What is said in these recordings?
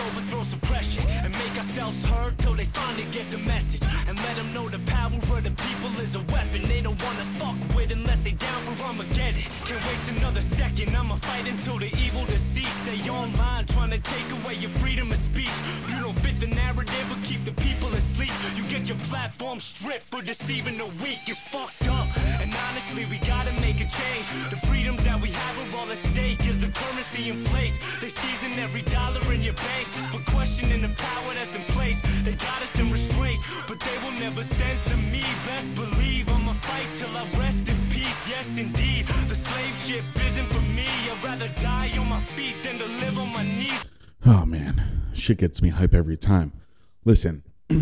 overthrow suppression and make ourselves heard till they finally get the message. And let them know the power of the people is a weapon they don't wanna fuck with unless they down for Armageddon. Can't waste another second, I'ma fight until the evil decease. Stay online trying to take away your freedom of speech. You don't fit the narrative or keep the people asleep. You get your platform stripped for deceiving the weak. It's fucked up, and honestly we gotta make a change. The freedoms that we have are all at stake as the currency inflates. They season every dollar in your bank just for questioning the power that's in place. They got us in restraints, but they will never censor me. Best believe I'ma fight till I rest in peace. Yes indeed, the slave ship isn't for me. I'd rather die on my feet than to live on my knees. Oh man, shit gets me hype every time. Listen,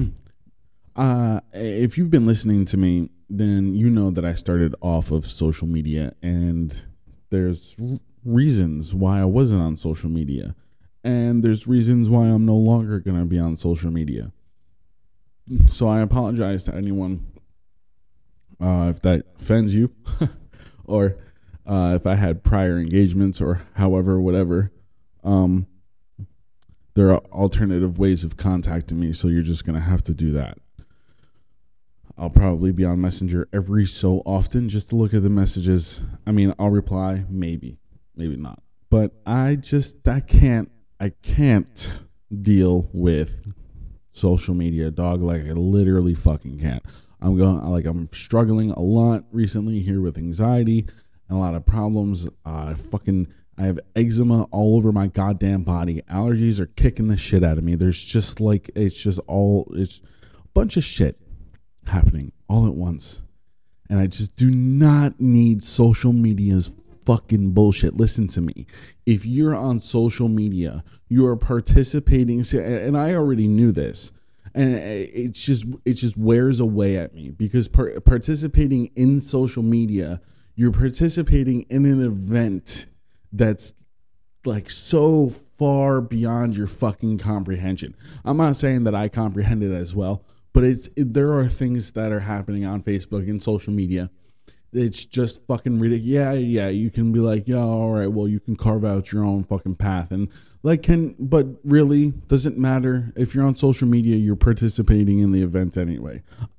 if you've been listening to me, then you know that I started off of social media, and there's reasons why I wasn't on social media, and there's reasons why I'm no longer going to be on social media. So I apologize to anyone if that offends you, or if I had prior engagements, or however, whatever. There are alternative ways of contacting me, so you're just going to have to do that. I'll probably be on Messenger every so often just to look at the messages. I mean, I'll reply, maybe not. But I can't deal with social media, dog. Like, I literally fucking can't. I'm struggling a lot recently here with anxiety and a lot of problems. I have eczema all over my goddamn body. Allergies are kicking the shit out of me. There's just it's a bunch of shit happening all at once. And I just do not need social media's fucking bullshit. Listen to me. If you're on social media, you are participating, and I already knew this, and it just wears away at me, because participating in social media, you're participating in an event that's like so far beyond your fucking comprehension. I'm not saying that I comprehend it as well, but there are things that are happening on Facebook and social media. It's just fucking ridiculous. Yeah, you can be like, yeah, all right, well, you can carve out your own fucking path. And but really, does it matter? If you're on social media, you're participating in the event anyway.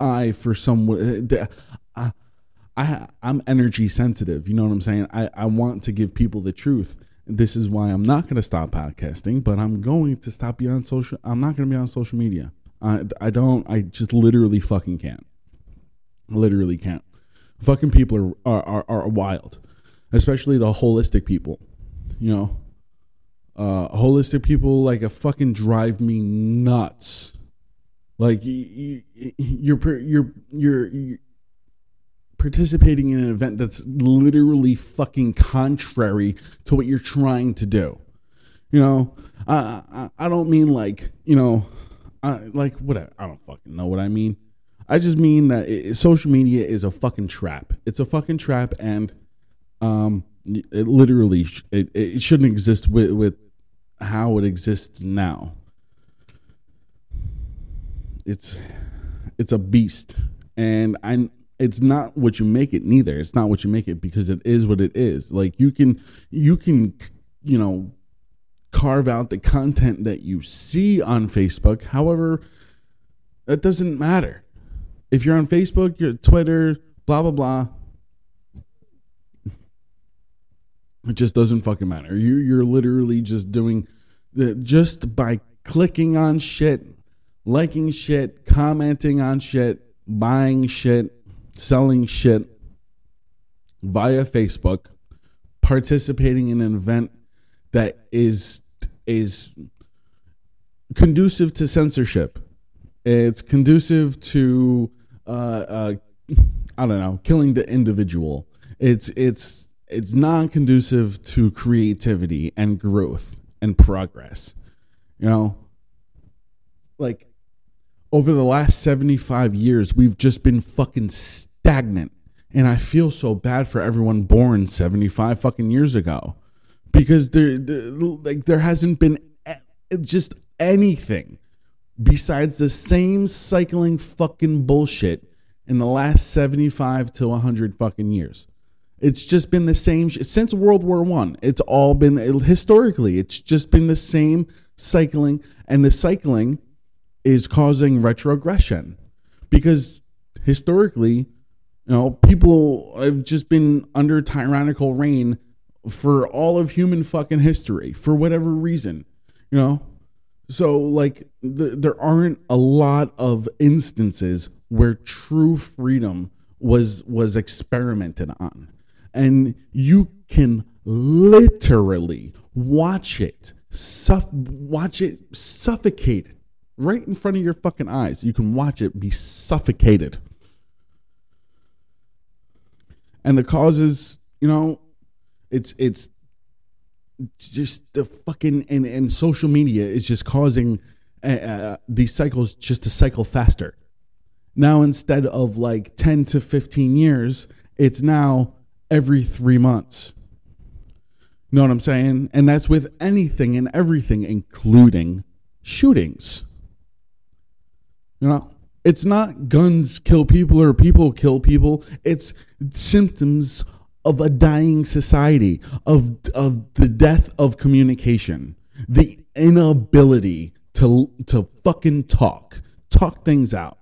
I'm energy sensitive. You know what I'm saying? I want to give people the truth. This is why I'm not going to stop podcasting, but I'm going to stop being on social. I'm not going to be on social media. I just literally fucking can't. Literally can't. Fucking people are wild, especially the holistic people. You know, holistic people like a fucking drive me nuts. Like you're participating in an event that's literally fucking contrary to what you're trying to do. You know, I don't mean like, you know, whatever. I don't fucking know what I mean. I just mean that social media is a fucking trap. It's a fucking trap, and it literally it shouldn't exist with how it exists now. It's a beast, and it's not what you make it. Neither. It's not what you make it, because it is what it is. Like you can you know, carve out the content that you see on Facebook. However, that doesn't matter. If you're on Facebook, your Twitter, blah, blah, blah, it just doesn't fucking matter. You're literally just doing just by clicking on shit, liking shit, commenting on shit, buying shit, selling shit via Facebook, participating in an event that is conducive to censorship. It's conducive to I don't know, killing the individual. It's non-conducive to creativity and growth and progress. You know, like over the last 75 years, we've just been fucking stagnant. And I feel so bad for everyone born 75 fucking years ago, because there hasn't been just anything besides the same cycling fucking bullshit in the last 75 to 100 fucking years. It's just been the same since World War I. It's all been, historically, it's just been the same cycling, and the cycling is causing retrogression because historically, people have just been under tyrannical reign for all of human fucking history for whatever reason, So like there aren't a lot of instances where true freedom was experimented on, and you can literally watch it suffocate right in front of your fucking eyes. You can watch it be suffocated. And the causes, it's just the fucking, and social media is just causing these cycles just to cycle faster. Now, instead of like 10 to 15 years, it's now every 3 months. You know what I'm saying? And that's with anything and everything, including shootings. It's not guns kill people or people kill people. It's symptoms of a dying society, of the death of communication, the inability to fucking talk things out.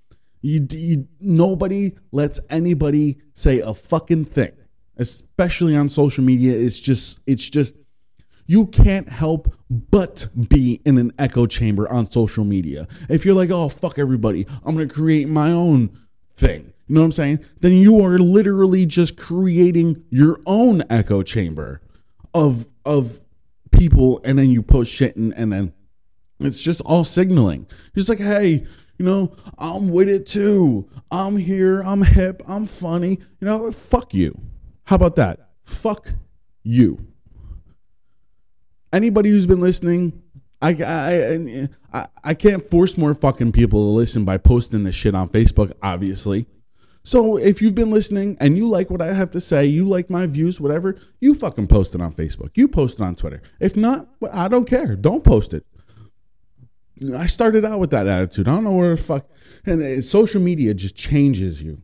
Nobody lets anybody say a fucking thing, especially on social media. It's just you can't help but be in an echo chamber on social media. If you're like, oh, fuck everybody, I'm going to create my own thing. You know what I'm saying? Then you are literally just creating your own echo chamber of people, and then you post shit, and then it's just all signaling. Just like, hey, I'm with it too. I'm here. I'm hip. I'm funny. Fuck you. How about that? Fuck you. Anybody who's been listening, I can't force more fucking people to listen by posting this shit on Facebook, obviously. So if you've been listening and you like what I have to say, you like my views, whatever, you fucking post it on Facebook. You post it on Twitter. If not, I don't care. Don't post it. I started out with that attitude. I don't know where the fuck. And social media just changes you.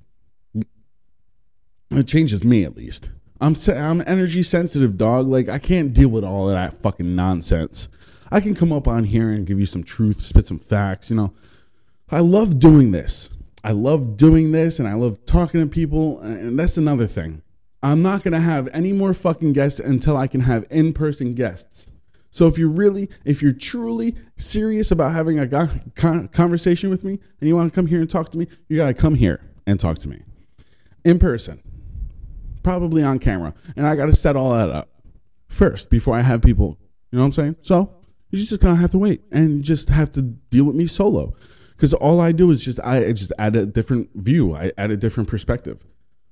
It changes me, at least. I'm energy sensitive, dog. Like, I can't deal with all of that fucking nonsense. I can come up on here and give you some truth, spit some facts. I love doing this. And I love talking to people. And that's another thing. I'm not going to have any more fucking guests until I can have in-person guests. So if you're truly serious about having a conversation with me and you want to come here and talk to me, you got to come here and talk to me in person, probably on camera. And I got to set all that up first before I have people, you know what I'm saying? So you're just going to have to wait and just have to deal with me solo, because all I do is I just add a different view. I add a different perspective.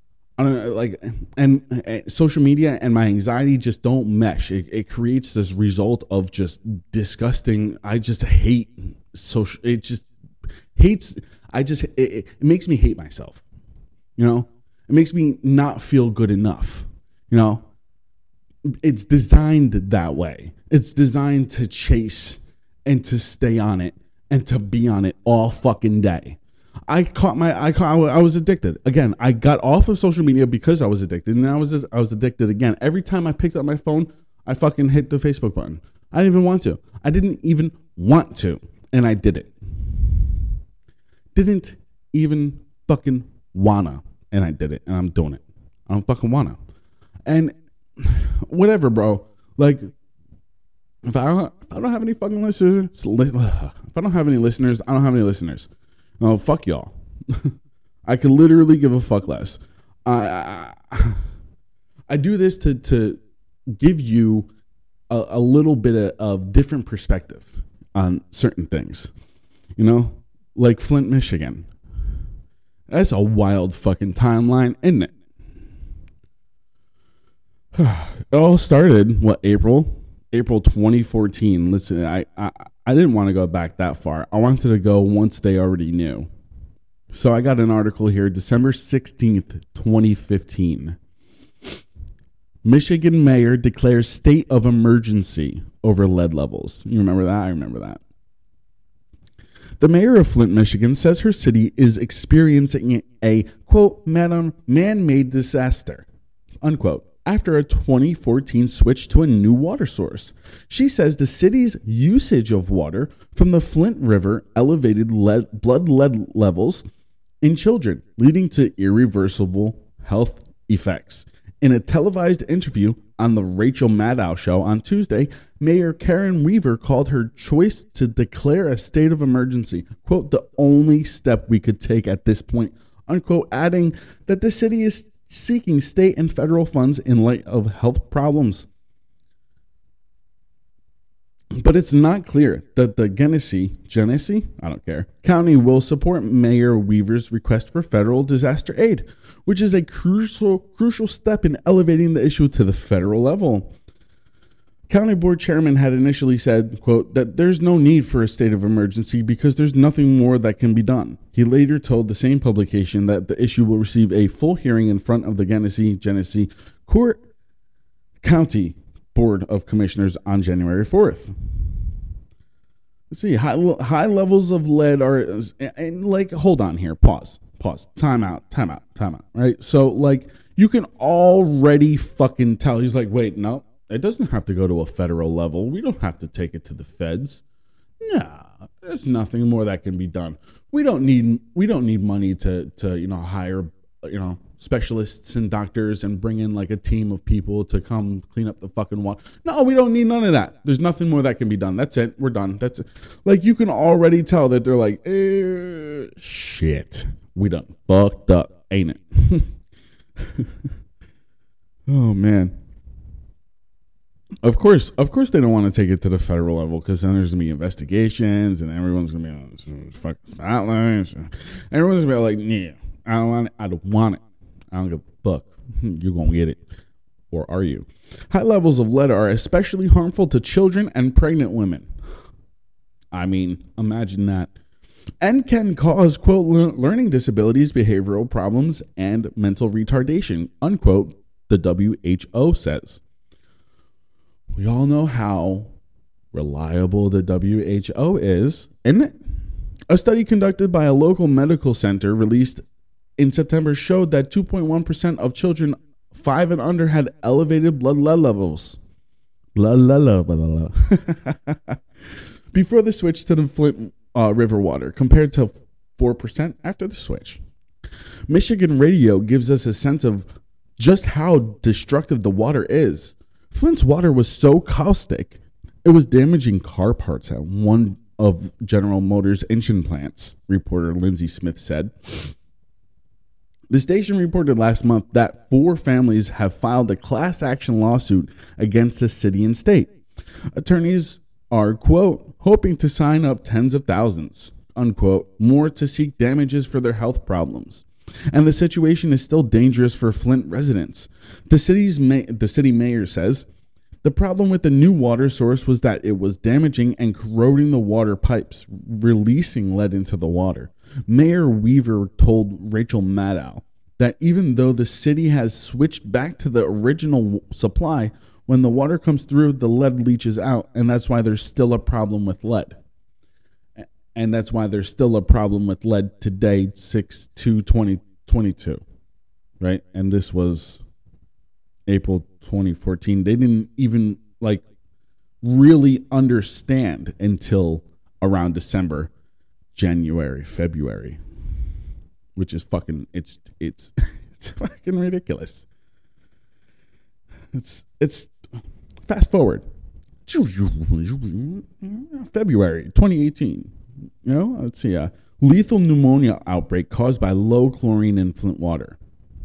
And social media and my anxiety just don't mesh. It creates this result of just disgusting. I just hate social. It makes me hate myself. It makes me not feel good enough. It's designed that way. It's designed to chase and to stay on it and to be on it all fucking day. I was addicted. Again, I got off of social media because I was addicted, and I was addicted again. Every time I picked up my phone, I fucking hit the Facebook button. I didn't even want to. I didn't even want to, and I did it. Didn't even fucking wanna, and I did it, and I'm doing it. I don't fucking wanna. And whatever, bro. Like, if I don't have any fucking listeners, if I don't have any listeners, I don't have any listeners. Oh, fuck y'all. I could literally give a fuck less. I do this to give you a little bit of different perspective on certain things. Like Flint, Michigan. That's a wild fucking timeline, isn't it? It all started, April 2014. Listen, I didn't want to go back that far. I wanted to go once they already knew. So I got an article here, December 16th, 2015. Michigan mayor declares state of emergency over lead levels. You remember that? I remember that. The mayor of Flint, Michigan says her city is experiencing a, quote, man-made disaster, unquote, after a 2014 switch to a new water source. She says the city's usage of water from the Flint River elevated blood lead levels in children, leading to irreversible health effects. In a televised interview on the Rachel Maddow show on Tuesday, Mayor Karen Weaver called her choice to declare a state of emergency, quote, the only step we could take at this point, unquote, adding that the city is seeking state and federal funds in light of health problems. But it's not clear that the Genesee, I don't care, County will support Mayor Weaver's request for federal disaster aid, which is a crucial step in elevating the issue to the federal level. County Board Chairman had initially said, quote, that there's no need for a state of emergency because there's nothing more that can be done. He later told the same publication that the issue will receive a full hearing in front of the Genesee County Board of Commissioners on January 4th. Let's see, high levels of lead are, and like, hold on here, pause, time out, right? So, like, you can already fucking tell. He's like, wait, no, it doesn't have to go to a federal level. We don't have to take it to the feds. Nah, there's nothing more that can be done. We don't need money to hire, specialists and doctors and bring in like a team of people to come clean up the fucking water. No, we don't need none of that. There's nothing more that can be done. That's it. We're done. That's it. Like, you can already tell that they're like, shit, we done fucked up, ain't it? Oh man. Of course they don't want to take it to the federal level because then there's gonna be investigations and everyone's gonna be on fucking spotlight. Everyone's gonna be like, yeah, I don't want it. I don't give a fuck. You're gonna get it, or are you? High levels of lead are especially harmful to children and pregnant women. I mean, imagine that. And can cause, quote, learning disabilities, behavioral problems, and mental retardation, unquote, the WHO says. We all know how reliable the WHO is, isn't it? A study conducted by a local medical center released in September showed that 2.1% of children 5 and under had elevated blood lead levels. Before the switch to the Flint River water, compared to 4% after the switch. Michigan Radio gives us a sense of just how destructive the water is. Flint's water was so caustic, it was damaging car parts at one of General Motors' engine plants, reporter Lindsay Smith said. The station reported last month that 4 families have filed a class action lawsuit against the city and state. Attorneys are, quote, hoping to sign up tens of thousands, unquote, more to seek damages for their health problems. And the situation is still dangerous for Flint residents. The city mayor says the problem with the new water source was that it was damaging and corroding the water pipes, releasing lead into the water. Mayor Weaver told Rachel Maddow that even though the city has switched back to the original supply, when the water comes through, the lead leaches out, and that's why there's still a problem with lead. And that's why there's still a problem with lead today, 6/2/2022, right? And this was April 2014. They didn't even really understand until around December, January, February, which is fucking it's fucking ridiculous. It's fast forward February 2018. Let's see. Lethal pneumonia outbreak caused by low chlorine in Flint water.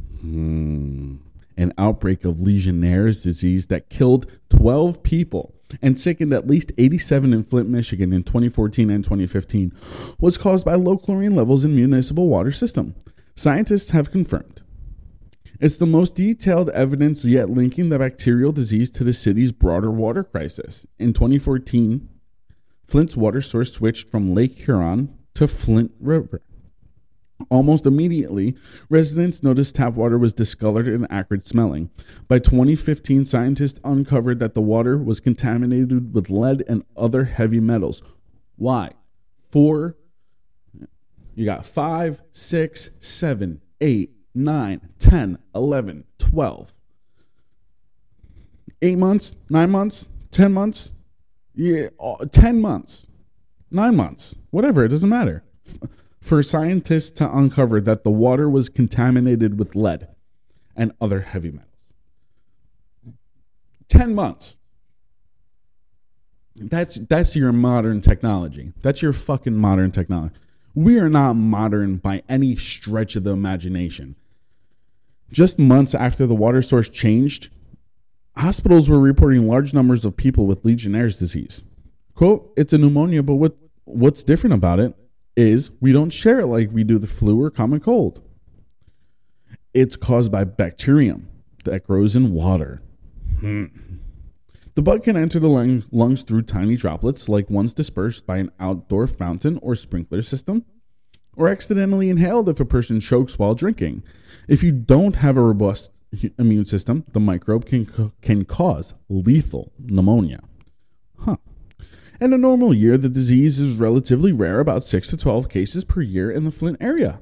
An outbreak of Legionnaire's disease that killed 12 people and sickened at least 87 in Flint, Michigan in 2014 and 2015 was caused by low chlorine levels in municipal water system. Scientists have confirmed. It's the most detailed evidence yet linking the bacterial disease to the city's broader water crisis. In 2014, Flint's water source switched from Lake Huron to Flint River. Almost immediately, residents noticed tap water was discolored and acrid smelling. By 2015, scientists uncovered that the water was contaminated with lead and other heavy metals. Why? You got 5, 6, 7, 8, 9, 10, 11, 12. 8 months, 9 months, 10 months, 10 months, 9 months, whatever, it doesn't matter. For scientists to uncover that the water was contaminated with lead and other heavy metals. 10 months. That's your modern technology. That's your fucking modern technology. We are not modern by any stretch of the imagination. Just months after the water source changed, hospitals were reporting large numbers of people with Legionnaire's disease. Quote, it's a pneumonia, but what's different about it is we don't share it like we do the flu or common cold. It's caused by bacterium that grows in water. The bug can enter the lungs through tiny droplets like ones dispersed by an outdoor fountain or sprinkler system, or accidentally inhaled if a person chokes while drinking. If you don't have a robust immune system, the microbe can cause lethal pneumonia. In a normal year, the disease is relatively rare, about 6 to 12 cases per year in the Flint area.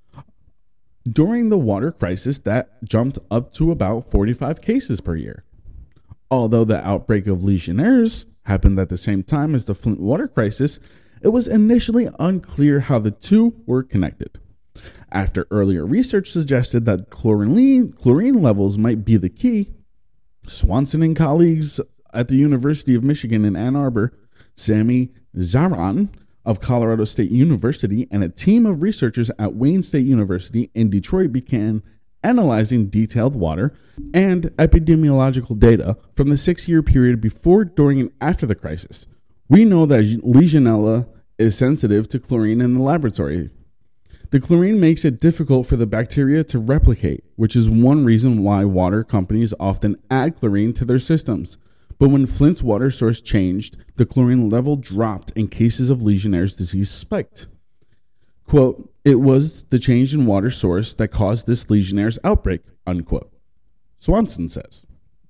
During the water crisis, that jumped up to about 45 cases per year. Although the outbreak of Legionnaires happened at the same time as the Flint water crisis, it was initially unclear how the two were connected. After earlier research suggested that chlorine levels might be the key, Swanson and colleagues at the University of Michigan in Ann Arbor, Sami Zaran of Colorado State University, and a team of researchers at Wayne State University in Detroit began analyzing detailed water and epidemiological data from the 6-year period before, during, and after the crisis. We know that Legionella is sensitive to chlorine in the laboratory. The chlorine makes it difficult for the bacteria to replicate, which is one reason why water companies often add chlorine to their systems. But when Flint's water source changed, the chlorine level dropped and cases of Legionnaire's disease spiked. Quote, it was the change in water source that caused this Legionnaire's outbreak, unquote. Swanson says.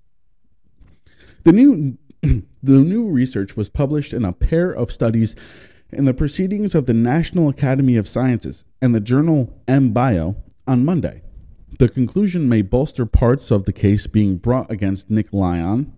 The new research was published in a pair of studies in the Proceedings of the National Academy of Sciences and the journal MBio on Monday. The conclusion may bolster parts of the case being brought against Nick Lyon,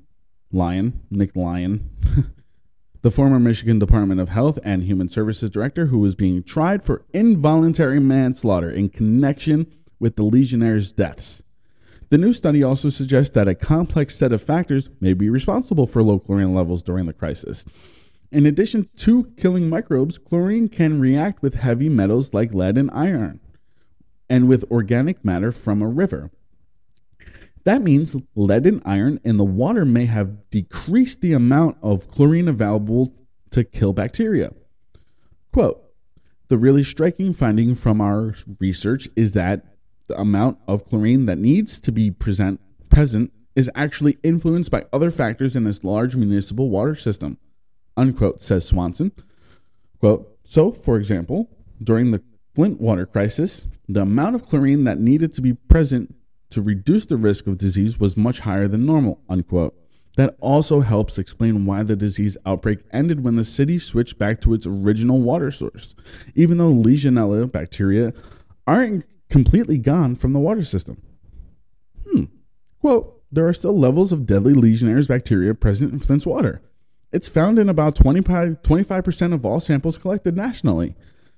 the former Michigan Department of Health and Human Services director who was being tried for involuntary manslaughter in connection with the Legionnaire's deaths. The new study also suggests that a complex set of factors may be responsible for low chlorine levels during the crisis. In addition to killing microbes, chlorine can react with heavy metals like lead and iron, and with organic matter from a river. That means lead and iron in the water may have decreased the amount of chlorine available to kill bacteria. Quote, the really striking finding from our research is that the amount of chlorine that needs to be present is actually influenced by other factors in this large municipal water system, unquote, says Swanson. Quote, so, for example, during the Flint water crisis, the amount of chlorine that needed to be present to reduce the risk of disease was much higher than normal, unquote. That also helps explain why the disease outbreak ended when the city switched back to its original water source, even though Legionella bacteria aren't completely gone from the water system. Quote, there are still levels of deadly Legionnaire's bacteria present in Flint's water. It's found in about 25% of all samples collected nationally.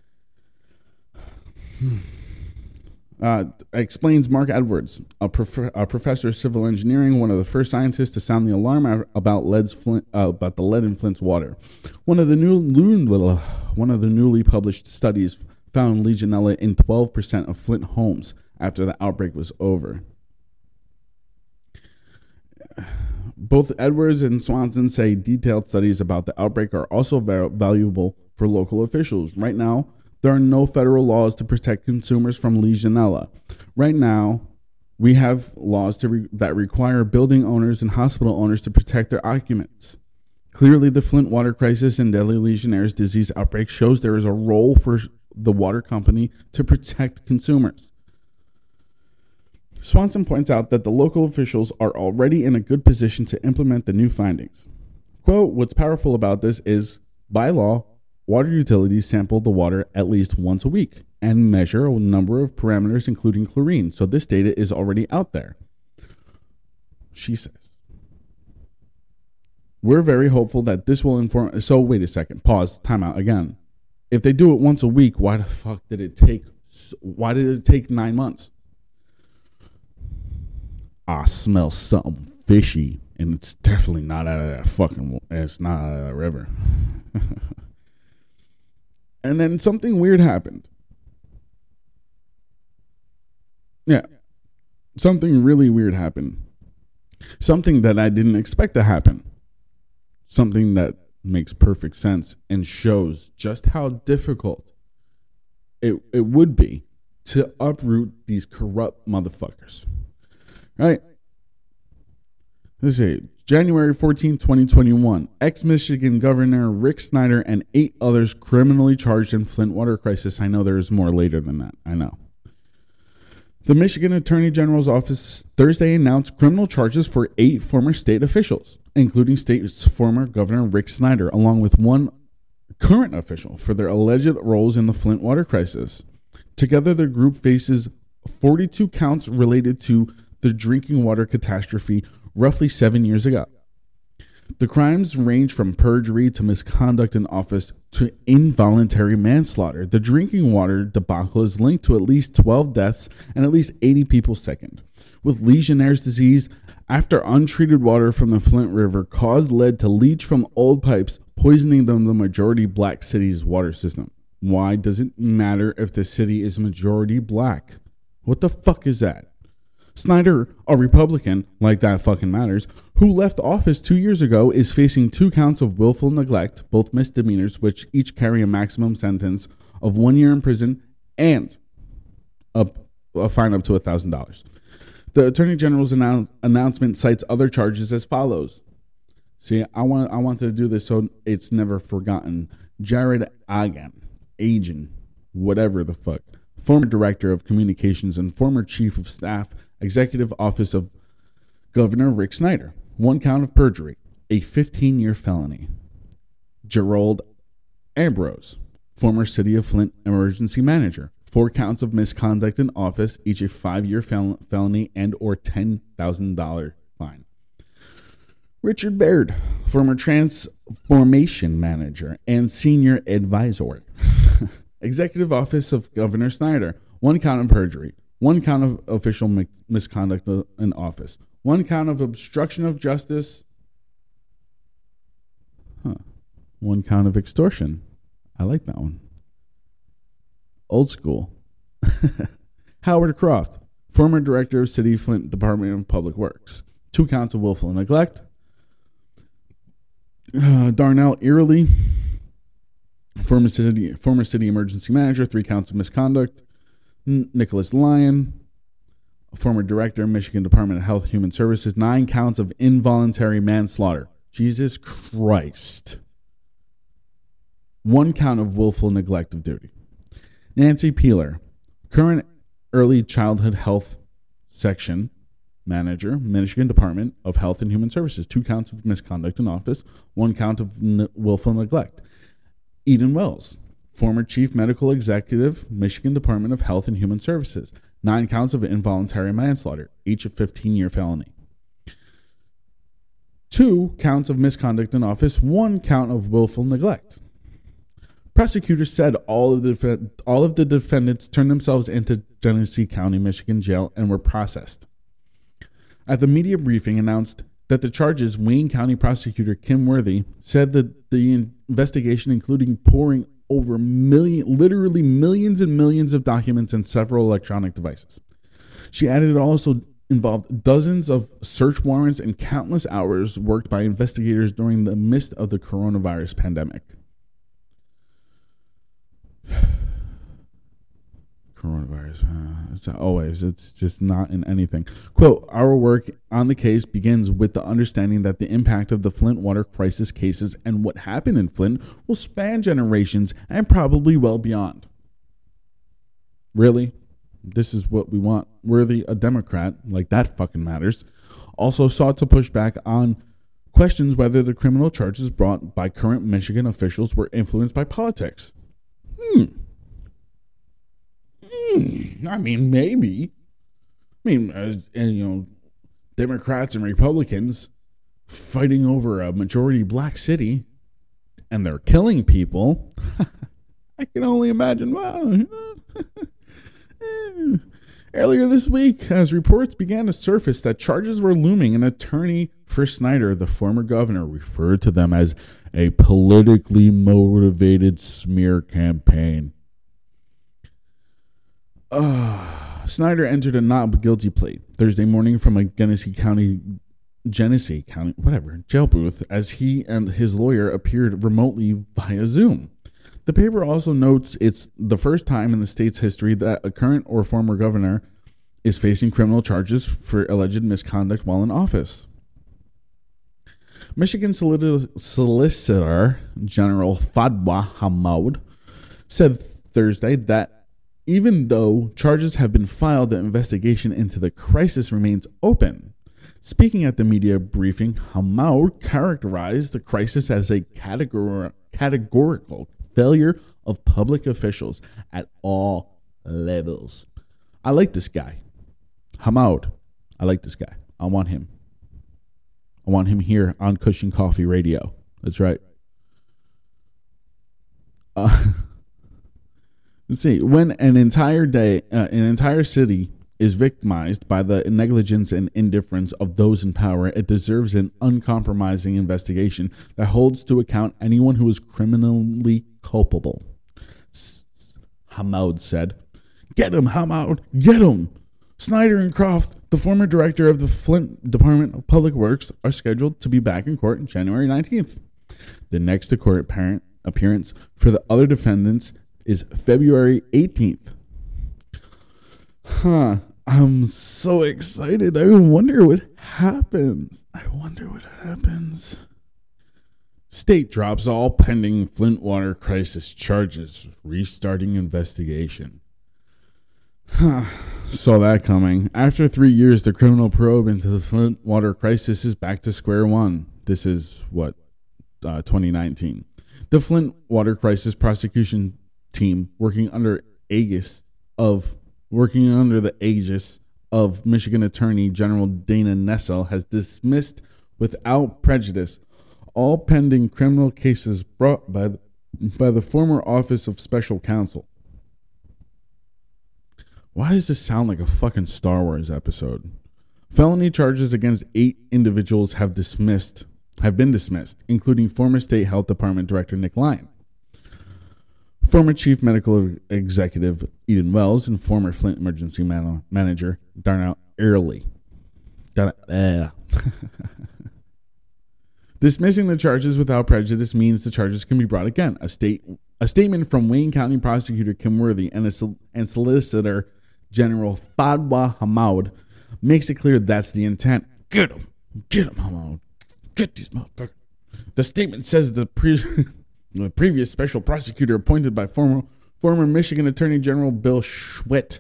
Explains Mark Edwards, a professor of civil engineering, one of the first scientists to sound the alarm about the lead in Flint's water. One of the newly published studies found Legionella in 12% of Flint homes after the outbreak was over. Both Edwards and Swanson say detailed studies about the outbreak are also valuable for local officials. Right now, there are no federal laws to protect consumers from Legionella. Right now, we have laws that require building owners and hospital owners to protect their occupants. Clearly, the Flint water crisis and deadly Legionnaire's disease outbreak shows there is a role for the water company to protect consumers. Swanson points out that the local officials are already in a good position to implement the new findings. Quote, what's powerful about this is, by law, water utilities sample the water at least once a week and measure a number of parameters, including chlorine. So this data is already out there, she says. We're very hopeful that this will inform. So wait a second. Pause. Time out again. If they do it once a week, why the fuck did it take? Why did it take 9 months? I smell something fishy, and it's definitely not out of that fucking. It's not out of that river. And then something weird happened. Yeah, something really weird happened. Something that I didn't expect to happen. Something that makes perfect sense and shows just how difficult it would be to uproot these corrupt motherfuckers. Right? Let's see. January 14, 2021. Ex-Michigan Governor Rick Snyder and 8 others criminally charged in Flint water crisis. I know there is more later than that. I know. The Michigan Attorney General's office Thursday announced criminal charges for 8 former state officials, including state's former Governor Rick Snyder, along with 1 current official for their alleged roles in the Flint water crisis. Together, the group faces 42 counts related to the drinking water catastrophe roughly 7 years ago. The crimes range from perjury to misconduct in office to involuntary manslaughter. The drinking water debacle is linked to at least 12 deaths and at least 80 people sickened, with Legionnaire's disease after untreated water from the Flint River caused lead to leach from old pipes, poisoning the majority black city's water system. Why does it matter if the city is majority black? What the fuck is that? Snyder, a Republican, like that fucking matters, who left office 2 years ago, is facing 2 counts of willful neglect, both misdemeanors, which each carry a maximum sentence of 1 year in prison and a fine up to $1,000. The Attorney General's announcement cites other charges as follows. See, I wanted to do this so it's never forgotten. Jared Agin, whatever the fuck, former Director of Communications and former Chief of Staff, Executive Office of Governor Rick Snyder. 1 count of perjury, a 15-year felony. Gerald Ambrose, former City of Flint Emergency Manager. 4 counts of misconduct in office, each a 5-year felony and or $10,000 fine. Richard Baird, former Transformation Manager and Senior Advisor. Executive Office of Governor Snyder. 1 count of perjury. 1 count of official misconduct in office. 1 count of obstruction of justice. 1 count of extortion. I like that one. Old school. Howard Croft, former Director of City of Flint Department of Public Works. 2 counts of willful neglect. Darnell Early, former city emergency manager. 3 counts of misconduct. Nicholas Lyon, former director, Michigan Department of Health and Human Services. 9 counts of involuntary manslaughter. Jesus Christ. 1 count of willful neglect of duty. Nancy Peeler, current early childhood health section manager, Michigan Department of Health and Human Services. 2 counts of misconduct in office. 1 count of willful neglect. Eden Wells, former chief medical executive, Michigan Department of Health and Human Services. 9 counts of involuntary manslaughter, each a 15-year felony. 2 counts of misconduct in office, 1 count of willful neglect. Prosecutors said all of the defendants turned themselves into Genesee County, Michigan jail and were processed. At the media briefing announced that the charges, Wayne County Prosecutor Kim Worthy said that the investigation, including poring over literally millions and millions of documents and several electronic devices. She added it also involved dozens of search warrants and countless hours worked by investigators during the midst of the coronavirus pandemic. Coronavirus, it's just not in anything. Quote, our work on the case begins with the understanding that the impact of the Flint water crisis cases and what happened in Flint will span generations and probably well beyond. Really? This is what we want. Worthy, a Democrat, like that fucking matters, also sought to push back on questions whether the criminal charges brought by current Michigan officials were influenced by politics. I mean, maybe. Democrats and Republicans fighting over a majority black city and they're killing people. I can only imagine. Wow. Earlier this week, as reports began to surface that charges were looming, an attorney for Snyder, the former governor, referred to them as a politically motivated smear campaign. Snyder entered a not guilty plea Thursday morning from a Genesee County, jail booth as he and his lawyer appeared remotely via Zoom. The paper also notes it's the first time in the state's history that a current or former governor is facing criminal charges for alleged misconduct while in office. Michigan Solicitor General Fadwa Hammoud said Thursday that even though charges have been filed, the investigation into the crisis remains open. Speaking at the media briefing, Hammoud characterized the crisis as a categorical failure of public officials at all levels. I like this guy. Hammoud. I like this guy. I want him. I want him here on Cushion Coffee Radio. That's right. Let's see. When an entire city is victimized by the negligence and indifference of those in power, it deserves an uncompromising investigation that holds to account anyone who is criminally culpable. Hammoud said. Get him, Hammoud. Get him. Snyder and Croft, the former director of the Flint Department of Public Works, are scheduled to be back in court on January 19th. The next court appearance for the other defendants is February 18th. I'm so excited. I wonder what happens. State drops all pending Flint water crisis charges, restarting investigation. Saw that coming. After 3 years, the criminal probe into the Flint water crisis is back to square one. This is 2019. The Flint water crisis prosecution team, working under the aegis of Michigan Attorney General Dana Nessel, has dismissed without prejudice all pending criminal cases brought by the former Office of Special Counsel. Why does this sound like a fucking Star Wars episode? Felony charges against 8 individuals have been dismissed, including former State Health Department Director Nick Lyon, former Chief Medical Executive Eden Wells, and former Flint Emergency Manager Darnell Early. Dismissing the charges without prejudice means the charges can be brought again. A statement from Wayne County Prosecutor Kim Worthy and Solicitor General Fadwa Hammoud makes it clear that's the intent. Get him, Hammoud. Get these motherfuckers. The statement says the previous special prosecutor appointed by former Michigan Attorney General Bill Schwick.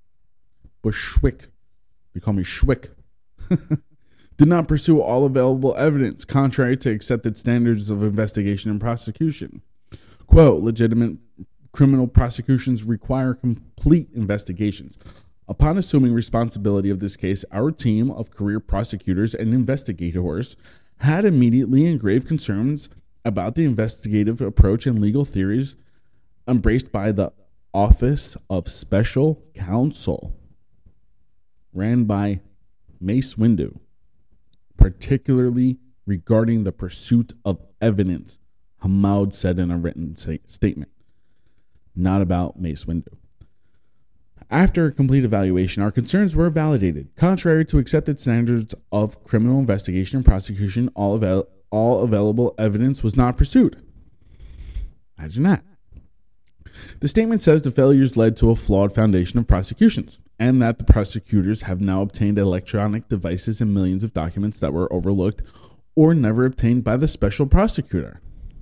You call me Schwick. Did not pursue all available evidence, contrary to accepted standards of investigation and prosecution. Quote, legitimate criminal prosecutions require complete investigations. Upon assuming responsibility of this case, our team of career prosecutors and investigators had immediately and grave concerns about the investigative approach and legal theories embraced by the Office of Special Counsel, ran by Mace Windu, particularly regarding the pursuit of evidence, Hammoud said in a written statement. Not about Mace Windu. After a complete evaluation, our concerns were validated. Contrary to accepted standards of criminal investigation and prosecution, all available evidence was not pursued. Imagine that. The statement says the failures led to a flawed foundation of prosecutions, and that the prosecutors have now obtained electronic devices and millions of documents that were overlooked or never obtained by the special prosecutor.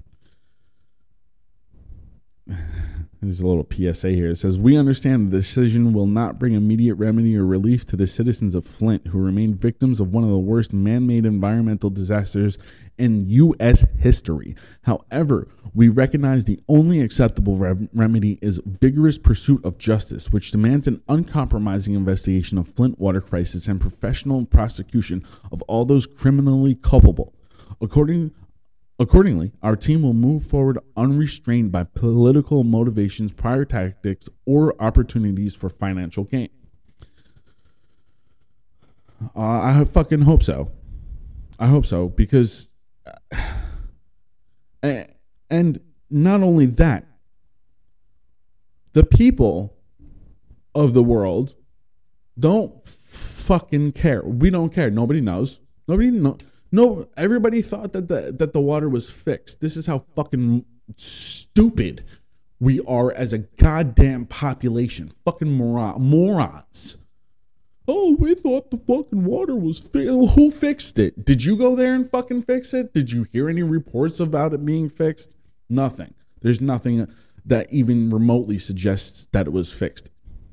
There's a little PSA here. It says, we understand the decision will not bring immediate remedy or relief to the citizens of Flint who remain victims of one of the worst man-made environmental disasters in U.S. history. However, we recognize the only acceptable remedy is vigorous pursuit of justice, which demands an uncompromising investigation of Flint water crisis and professional prosecution of all those criminally culpable. Accordingly, our team will move forward unrestrained by political motivations, prior tactics, or opportunities for financial gain. I fucking hope so. I hope so, because... and not only that, the people of the world don't fucking care. We don't care. Nobody knows. No, everybody thought that the water was fixed. This is how fucking stupid we are as a goddamn population. Fucking morons. Oh, we thought the fucking water was fixed. Who fixed it? Did you go there and fucking fix it? Did you hear any reports about it being fixed? Nothing. There's nothing that even remotely suggests that it was fixed.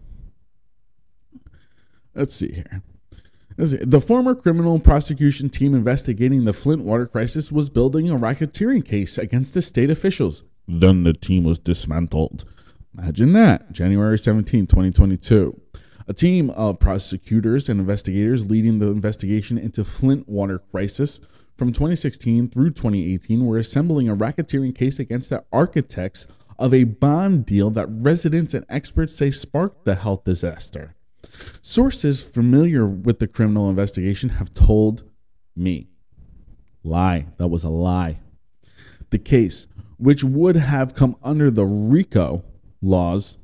Let's see here. The former criminal prosecution team investigating the Flint water crisis was building a racketeering case against the state officials. Then the team was dismantled. Imagine that. January 17, 2022. A team of prosecutors and investigators leading the investigation into Flint water crisis from 2016 through 2018 were assembling a racketeering case against the architects of a bond deal that residents and experts say sparked the health disaster. Sources familiar with the criminal investigation have told me. Lie. That was a lie. The case, which would have come under the RICO laws,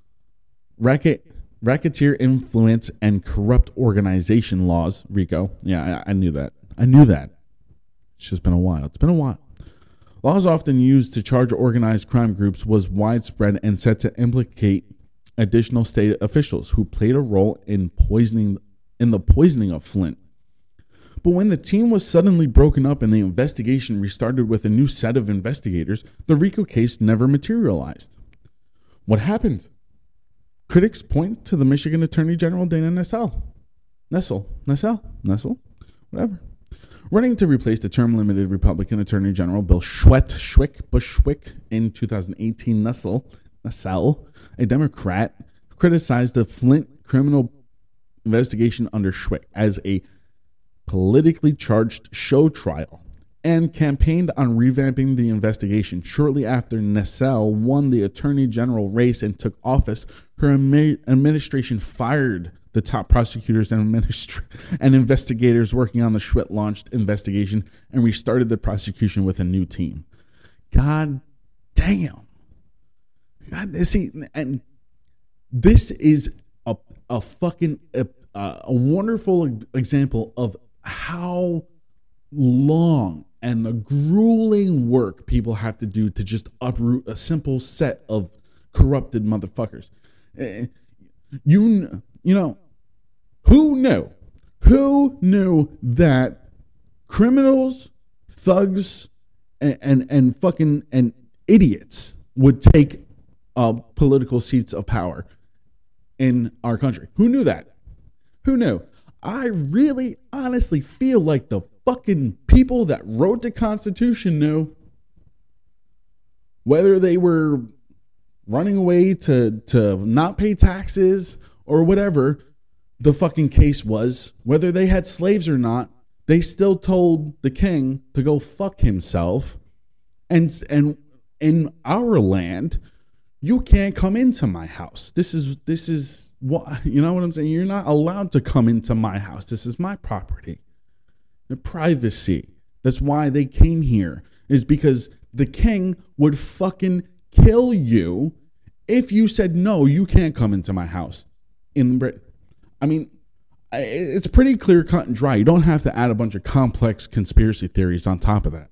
Racketeer Influence and Corrupt Organization laws, RICO. Yeah, I knew that. It's just been a while. Laws often used to charge organized crime groups was widespread and set to implicate additional state officials who played a role in the poisoning of Flint. But when the team was suddenly broken up and the investigation restarted with a new set of investigators, the RICO case never materialized. What happened? Critics point to the Michigan Attorney General Dana Nessel, whatever, running to replace the term-limited Republican Attorney General Bill Bushwick in 2018. Nessel, a Democrat, criticized the Flint criminal investigation under Schwick as a politically charged show trial and campaigned on revamping the investigation. Shortly after Nessel won the Attorney General race and took office, her administration fired the top prosecutors and investigators working on the Schwick-launched investigation and restarted the prosecution with a new team. God damn. God, see, and this is a fucking wonderful example of how long and the grueling work people have to do to just uproot a simple set of corrupted motherfuckers. You know, who knew that criminals, thugs, and fucking and idiots would take political seats of power in our country? Who knew that? Who knew? I really honestly feel like the fucking people that wrote the Constitution knew. Whether they were running away to not pay taxes or whatever the fucking case was, whether they had slaves or not, they still told the king to go fuck himself. And in our land, you can't come into my house. This is what, you know what I'm saying? You're not allowed to come into my house. This is my property. The privacy. That's why they came here, is because the king would fucking kill you if you said, no, you can't come into my house. In Britain. I mean, it's pretty clear cut and dry. You don't have to add a bunch of complex conspiracy theories on top of that.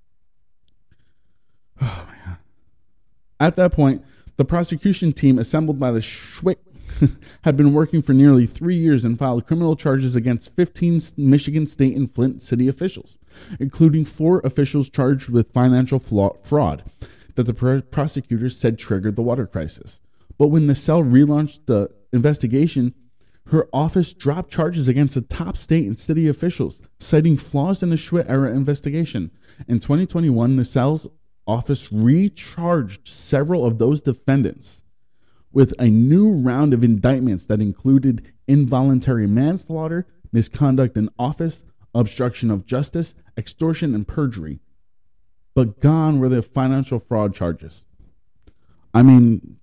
Oh, my God. At that point, the prosecution team assembled by the Schwick had been working for nearly 3 years and filed criminal charges against 15 Michigan State and Flint city officials, including 4 officials charged with financial fraud that the prosecutors said triggered the water crisis. But when Nessel relaunched the investigation, her office dropped charges against the top state and city officials, citing flaws in the Schwick-era investigation. In 2021, Nessel's office recharged several of those defendants with a new round of indictments that included involuntary manslaughter, misconduct in office, obstruction of justice, extortion, and perjury. But gone were the financial fraud charges. I mean,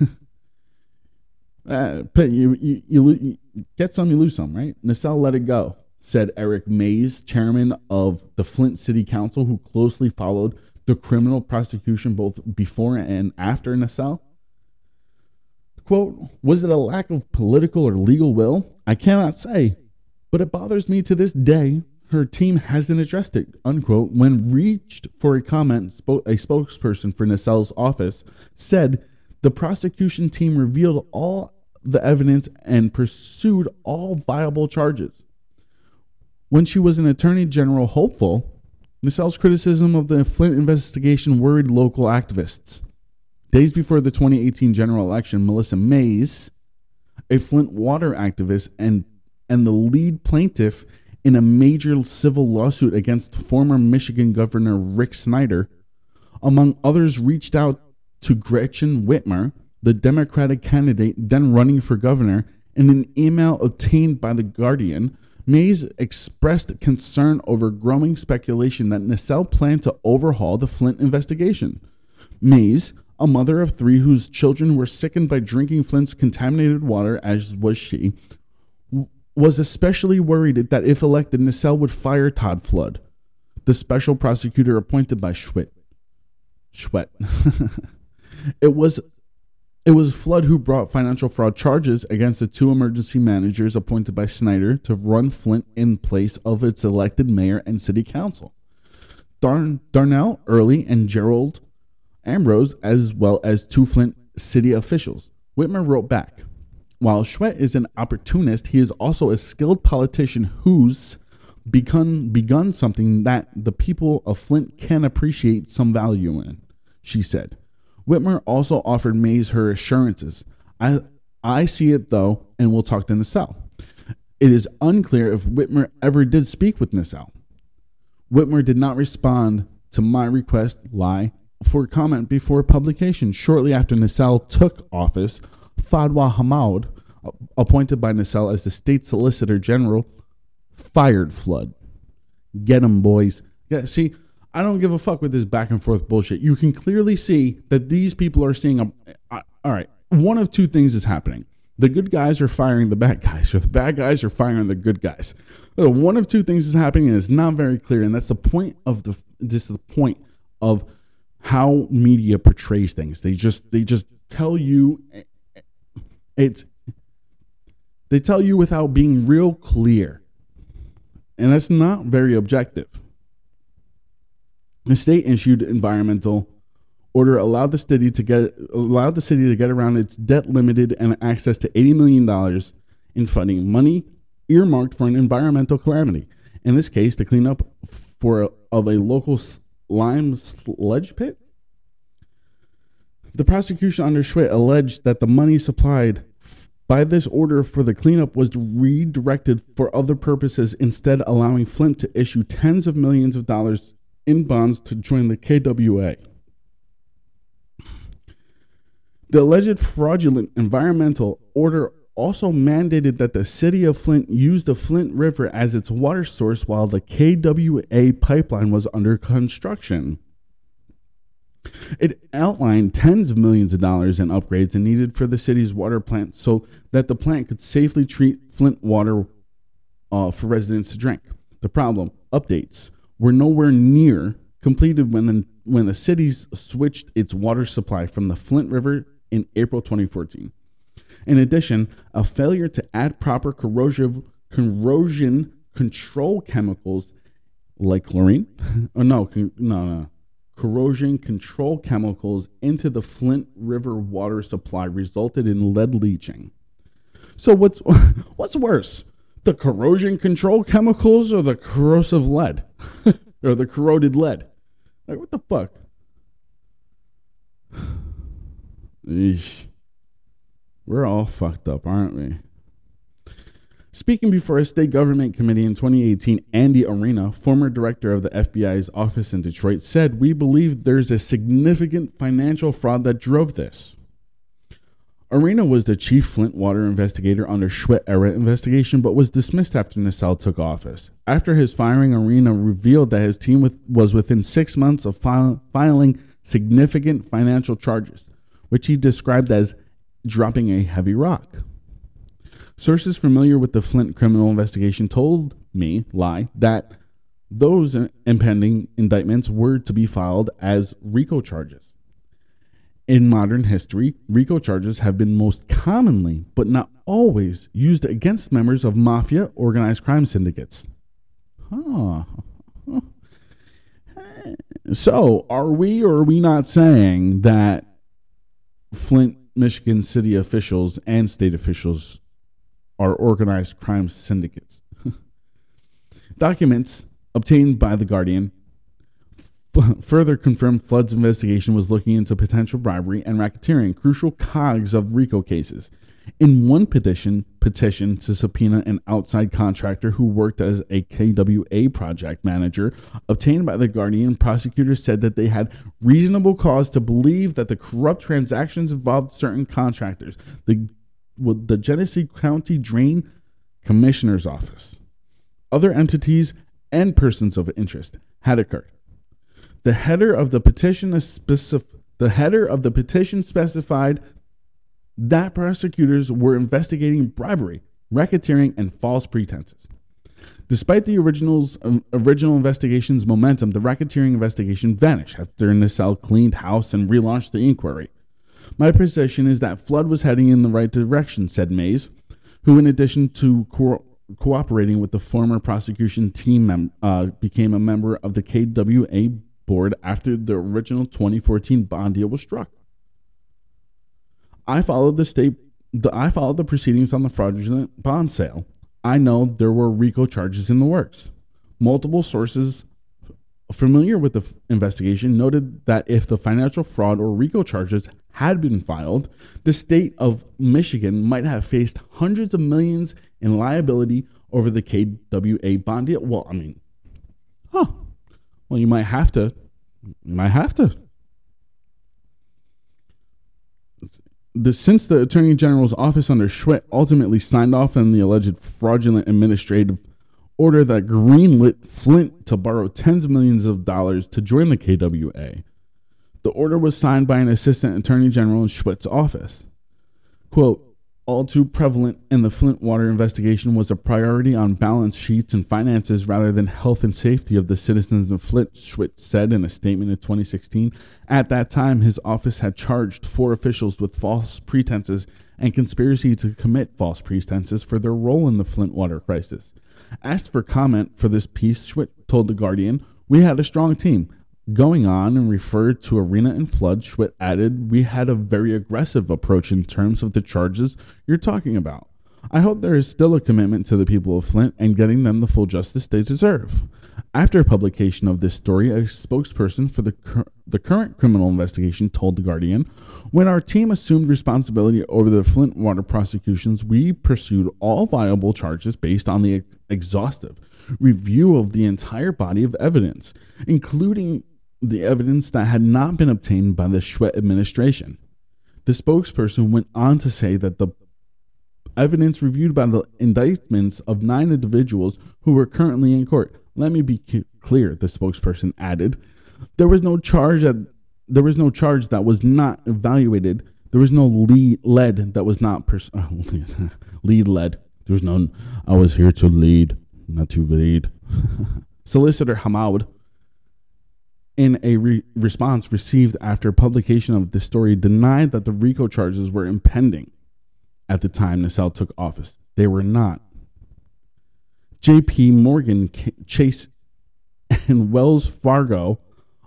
you get some, you lose some, right? Nacelle let it go, said Eric Mays, chairman of the Flint City Council, who closely followed the criminal prosecution both before and after Nacelle. Quote, was it a lack of political or legal will? I cannot say, but it bothers me to this day. Her team hasn't addressed it, unquote. When reached for a comment, a spokesperson for Nacelle's office said the prosecution team revealed all the evidence and pursued all viable charges. When she was an attorney general hopeful, Nacelle's criticism of the Flint investigation worried local activists. Days before the 2018 general election, Melissa Mays, a Flint water activist and the lead plaintiff in a major civil lawsuit against former Michigan Governor Rick Snyder, among others, reached out to Gretchen Whitmer, the Democratic candidate then running for governor. In an email obtained by The Guardian, Mays expressed concern over growing speculation that Nacelle planned to overhaul the Flint investigation. Mays, a mother of 3 whose children were sickened by drinking Flint's contaminated water, as was she, was especially worried that if elected, Nacelle would fire Todd Flood, the special prosecutor appointed by Schwett. It was Flood who brought financial fraud charges against the 2 emergency managers appointed by Snyder to run Flint in place of its elected mayor and city council, Darnell Early and Gerald Ambrose, as well as 2 Flint city officials. Whitmer wrote back, while Schwett is an opportunist, he is also a skilled politician who's begun something that the people of Flint can appreciate some value in, she said. Whitmer also offered Mays her assurances. I see it, though, and we'll talk to Nacelle. It is unclear if Whitmer ever did speak with Nacelle. Whitmer did not respond to my request for comment before publication. Shortly after Nacelle took office, Fadwa Hamad, appointed by Nacelle as the state solicitor general, fired Flood. Get him, boys. Yeah, see, I don't give a fuck with this back and forth bullshit. You can clearly see that these people are seeing all right, one of 2 things is happening. The good guys are firing the bad guys, or the bad guys are firing the good guys. One of 2 things is happening, and it's not very clear, and that's the point of the point of how media portrays things. They just tell you they tell you without being real clear, and that's not very objective. The state issued environmental order allowed the city to get around its debt limited and access to $80 million in funding, money earmarked for an environmental calamity. In this case, the cleanup of a local lime sludge pit. The prosecution under Schwett alleged that the money supplied by this order for the cleanup was redirected for other purposes, instead allowing Flint to issue tens of millions of dollars in bonds to join the KWA. The alleged fraudulent environmental order also mandated that the city of Flint use the Flint River as its water source while the KWA pipeline was under construction. It outlined tens of millions of dollars in upgrades needed for the city's water plant so that the plant could safely treat Flint water for residents to drink. The problem, updates, were nowhere near completed when the city switched its water supply from the Flint River in April 2014. In addition, a failure to add proper corrosion control chemicals like chlorine, corrosion control chemicals into the Flint River water supply resulted in lead leaching. So what's worse, the corrosion control chemicals or the corrosive lead, or the corroded lead? Like, what the fuck? Eesh. We're all fucked up, aren't we? Speaking before a state government committee in 2018, Andy Arena, former director of the FBI's office in Detroit, said, "We believe there's a significant financial fraud that drove this." Arena was the chief Flint water investigator under Schwitt-era investigation, but was dismissed after Nacelle took office. After his firing, Arena revealed that his team was within 6 months of filing significant financial charges, which he described as dropping a heavy rock. Sources familiar with the Flint criminal investigation told me, that those impending indictments were to be filed as RICO charges. In modern history, RICO charges have been most commonly, but not always, used against members of mafia organized crime syndicates. So, are we or are we not saying that Flint, Michigan city officials and state officials are organized crime syndicates? Documents obtained by The Guardian further confirmed Flood's investigation was looking into potential bribery and racketeering, crucial cogs of RICO cases. In one petition to subpoena an outside contractor who worked as a KWA project manager, obtained by The Guardian, prosecutors said that they had reasonable cause to believe that the corrupt transactions involved certain contractors, the Genesee County Drain Commissioner's Office, other entities, and persons of interest had occurred. The header of the petition specified that prosecutors were investigating bribery, racketeering, and false pretenses. Despite the original investigation's momentum, the racketeering investigation vanished after Nacelle cleaned house and relaunched the inquiry. My position is that Flood was heading in the right direction, said Mays, who, in addition to cooperating with the former prosecution team, became a member of the KWA board after the original 2014 bond deal was struck. I followed the proceedings on the fraudulent bond sale. I know there were RICO charges in the works. Multiple sources familiar with the investigation noted that if the financial fraud or RICO charges had been filed, the state of Michigan might have faced hundreds of millions in liability over the KWA bond deal. Well, you might have to. Since the Attorney General's office under Schwitt ultimately signed off on the alleged fraudulent administrative order that greenlit Flint to borrow tens of millions of dollars to join the KWA. The order was signed by an assistant attorney general in Schwitt's office. Quote, all too prevalent in the Flint water investigation was a priority on balance sheets and finances rather than health and safety of the citizens of Flint, Schwitt said in a statement in 2016. At that time, his office had charged 4 officials with false pretenses and conspiracy to commit false pretenses for their role in the Flint water crisis. Asked for comment for this piece, Schwitt told The Guardian, "We had a strong team." Going on and referred to Arena and Flood, Schwitt added, "We had a very aggressive approach in terms of the charges you're talking about. I hope there is still a commitment to the people of Flint and getting them the full justice they deserve." After publication of this story, a spokesperson for the current criminal investigation told The Guardian, "When our team assumed responsibility over the Flint water prosecutions, we pursued all viable charges based on the exhaustive review of the entire body of evidence, including the evidence that had not been obtained by the Schwitt administration." The spokesperson went on to say that the evidence reviewed by the indictments of 9 individuals who were currently in court. Let me be clear, the spokesperson added. There was no charge that was not evaluated. There was no lead that was not lead led. There was no. I was here to lead, not to read. Solicitor Hamoud, in a response received after publication of the story, denied that the RICO charges were impending at the time Nacelle took office. They were not. J.P. Morgan, Chase, and Wells Fargo,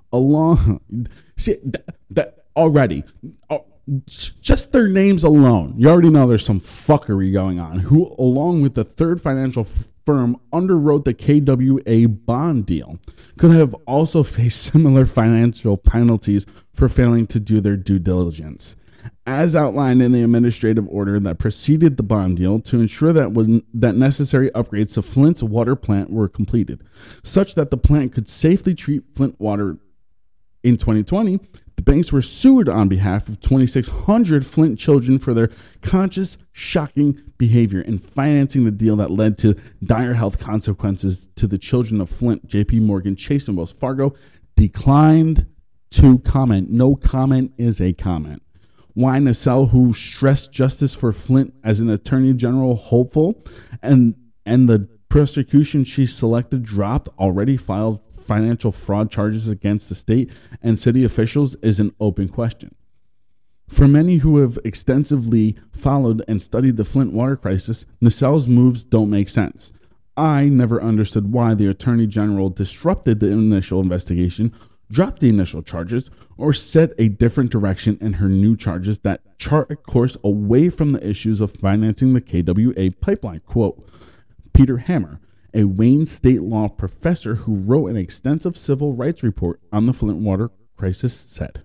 already, just their names alone, you already know there's some fuckery going on, who, along with the third financial firm, underwrote the KWA bond deal, could have also faced similar financial penalties for failing to do their due diligence, as outlined in the administrative order that preceded the bond deal, to ensure that necessary upgrades to Flint's water plant were completed, such that the plant could safely treat Flint water. In 2020, the banks were sued on behalf of 2,600 Flint children for their conscious, shocking behavior in financing the deal that led to dire health consequences to the children of Flint. JP Morgan Chase and Wells Fargo declined to comment. No comment is a comment. Why Nacelle, who stressed justice for Flint as an attorney general hopeful, and the prosecution she selected dropped already filed financial fraud charges against the state and city officials, is an open question. For many who have extensively followed and studied the Flint water crisis, Nacelle's moves don't make sense. I never understood why the attorney general disrupted the initial investigation, dropped the initial charges, or set a different direction in her new charges that chart a course away from the issues of financing the KWA pipeline. Quote, Peter Hammer, a Wayne State law professor who wrote an extensive civil rights report on the Flint water crisis, said.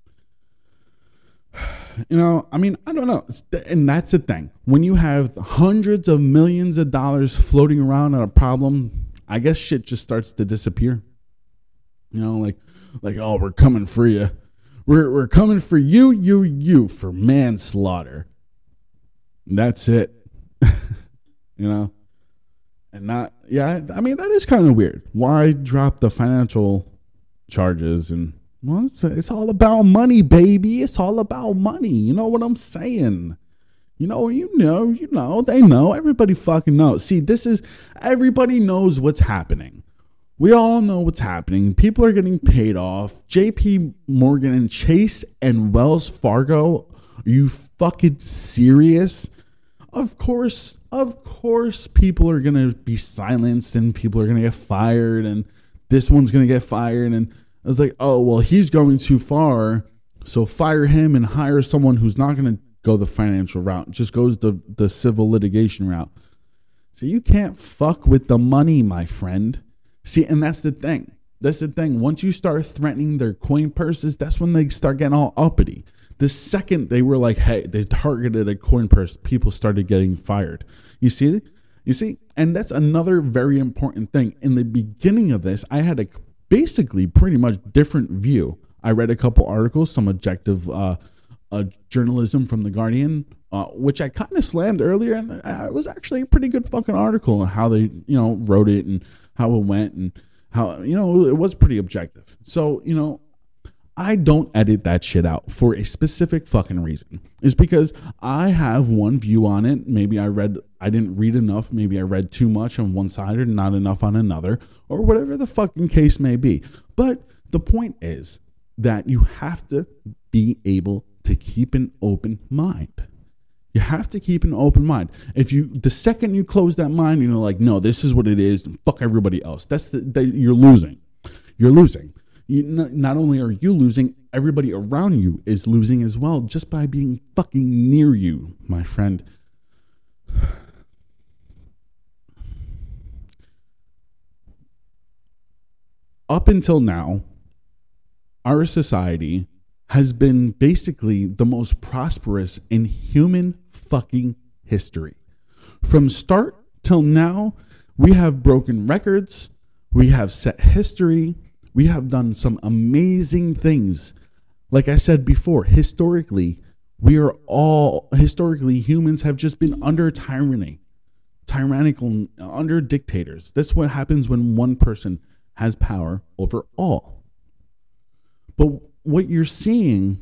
I don't know. And that's the thing. When you have hundreds of millions of dollars floating around on a problem, I guess shit just starts to disappear. Oh, we're coming for you. We're coming for you for manslaughter. And that's it. And that is kind of weird. Why drop the financial charges? And well, it's all about money, baby. It's all about money. You know what I'm saying? They know. Everybody fucking knows. See, everybody knows what's happening. We all know what's happening. People are getting paid off. JP Morgan and Chase and Wells Fargo. Are you fucking serious? Of course people are going to be silenced and people are going to get fired and this one's going to get fired. And I was like, oh, well, he's going too far. So fire him and hire someone who's not going to go the financial route. Just goes the civil litigation route. So you can't fuck with the money, my friend. See, and that's the thing. Once you start threatening their coin purses, that's when they start getting all uppity. The second they were like, hey, they targeted a coin purse, people started getting fired. You see? And that's another very important thing. In the beginning of this, I had a basically pretty much different view. I read a couple articles, some objective journalism from The Guardian, which I kind of slammed earlier. And it was actually a pretty good fucking article on how they, wrote it and how it went and how, it was pretty objective. So, I don't edit that shit out for a specific fucking reason. It's because I have one view on it. Maybe I didn't read enough. Maybe I read too much on one side or not enough on another, or whatever the fucking case may be. But the point is that you have to be able to keep an open mind. You have to keep an open mind. The second you close that mind, you're like, no, this is what it is, and fuck everybody else. You're losing. You're losing. Not only are you losing, everybody around you is losing as well, just by being fucking near you, my friend. Up until now, our society has been basically the most prosperous in human fucking history. From start till now, we have broken records, we have set history, we have done some amazing things. Like I said before, historically, humans have just been under tyrannical, under dictators. That's what happens when one person has power over all. But what you're seeing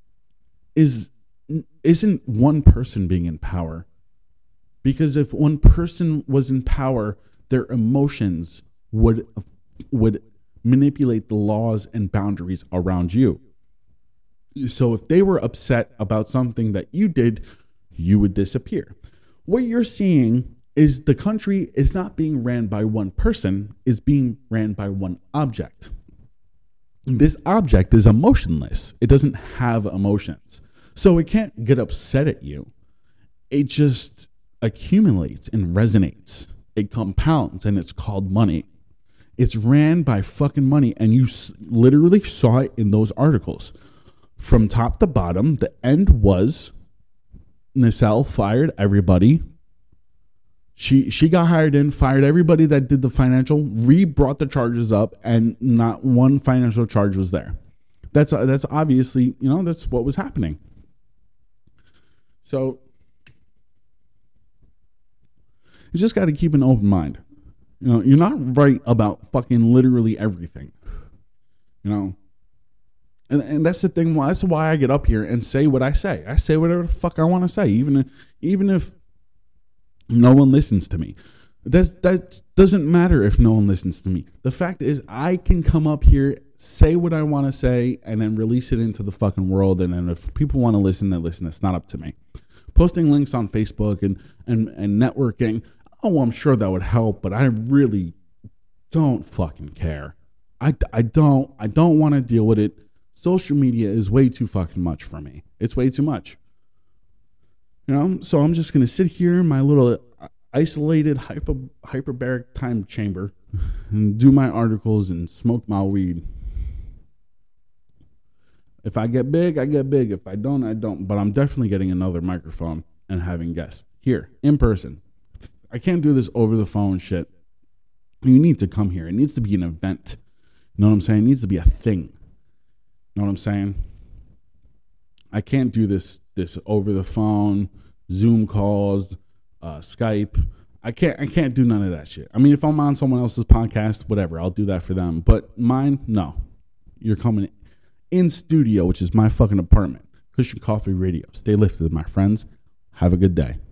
isn't one person being in power. Because if one person was in power, their emotions would manipulate the laws and boundaries around you. So if they were upset about something that you did, you would disappear. What you're seeing is the country is not being ran by one person, it's being ran by one object. This object is emotionless. It doesn't have emotions. So it can't get upset at you. It just accumulates and resonates. It compounds, and it's called money. It's ran by fucking money, and you literally saw it in those articles. From top to bottom, the end was Nacelle fired everybody. She got hired in, fired everybody that did the financial, brought the charges up, and not one financial charge was there. That's obviously, that's what was happening. So you just got to keep an open mind. You're not right about fucking literally everything. And that's the thing. That's why I get up here and say what I say. I say whatever the fuck I want to say, even if no one listens to me. That doesn't matter if no one listens to me. The fact is, I can come up here, say what I want to say, and then release it into the fucking world. And then if people want to listen, they listen. It's not up to me. Posting links on Facebook and networking, I'm sure that would help, but I really don't fucking care. I don't want to deal with it. Social media is way too fucking much for me. It's way too much. So I'm just going to sit here in my little isolated hyperbaric time chamber and do my articles and smoke my weed. If I get big, I get big. If I don't, I don't. But I'm definitely getting another microphone and having guests here in person. I can't do this over the phone shit. You need to come here. It needs to be an event. You know what I'm saying? It needs to be a thing. You know what I'm saying? I can't do this over the phone, Zoom calls, Skype. I can't do none of that shit. I mean, if I'm on someone else's podcast, whatever, I'll do that for them. But mine, no. You're coming in studio, which is my fucking apartment. Christian Coffee Radio. Stay lifted, my friends. Have a good day.